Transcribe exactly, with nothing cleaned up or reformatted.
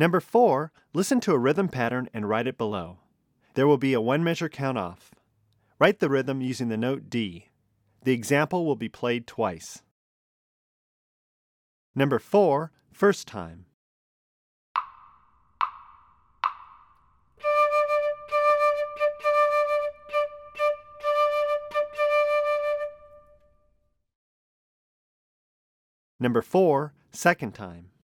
Number four, listen to a rhythm pattern and write it below. There will be a one-measure count off. Write the rhythm using the note D. The example will be played twice. Number four, first time. Number four, second time.